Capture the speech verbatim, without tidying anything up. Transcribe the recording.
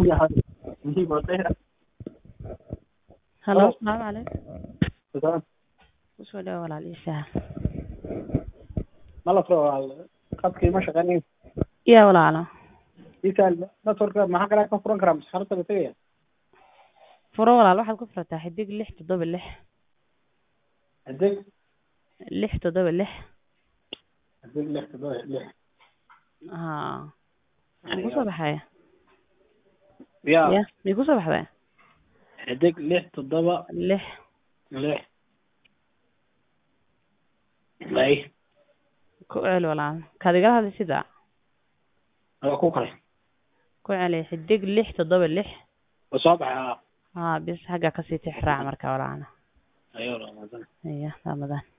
هلا السلام عليكم تمام. وسو دhow walaal ii sahal ma la soo qadkii ma shaqeynay yaa walaalo isaal network maxaa kale ka furan karaa masxarada la tagaya furo walaal waxaad ku furataa xidig lix toddoba lix adeeg lix toddoba lix adeeg lix toddoba lix haa miku soo baxaya ya ya miku soo baxday adeeg lix toddoba lix lix bay ku celi walaal kaad igala hadli sida waa ku kale ku celi xidig lix toddoba lix soo baxay haa bis xagga kasii tixraac marka walaal ayo ramadan iya ramadan